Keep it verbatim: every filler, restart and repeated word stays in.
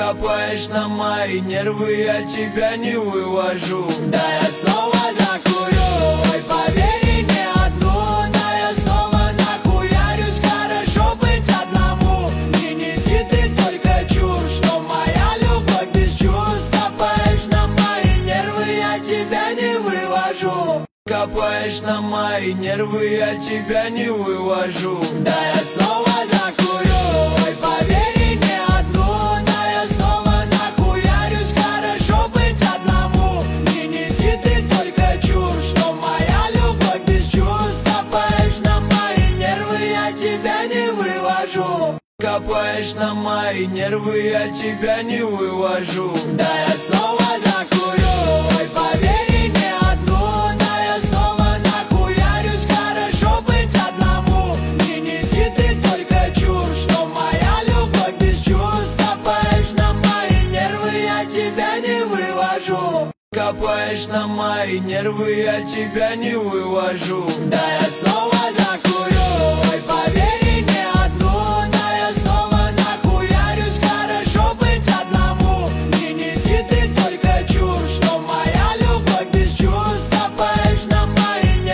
Копаешь на мои нервы, я тебя не вывожу. Да я снова закурю, ой, поверь, не одну. Да я снова нахуярюсь, хорошо быть одному. Не неси ты только чушь, что моя любовь без чувств. Копаешь на мои нервы, я тебя не вывожу. Копаешь на мои нервы, я тебя не вывожу. Да я снова закурю, ой, поверь, не одну. Да я снова нахуярюсь, хорошо быть одному. Не неси ты только чушь, что моя любовь без чувств. Копаешь на мои нервы, я тебя не вывожу. Копаешь на мои нервы, я тебя не вывожу. Да я снова закурю, ой, поверь, не одну. Да я снова нахуярюсь, хорошо быть одному. Не неси ты только чушь, что моя любовь без чувств. Копаешь на мои нервы, я тебя не вывожу. Копаешь на мои нервы, я тебя не вывожу. Да я снова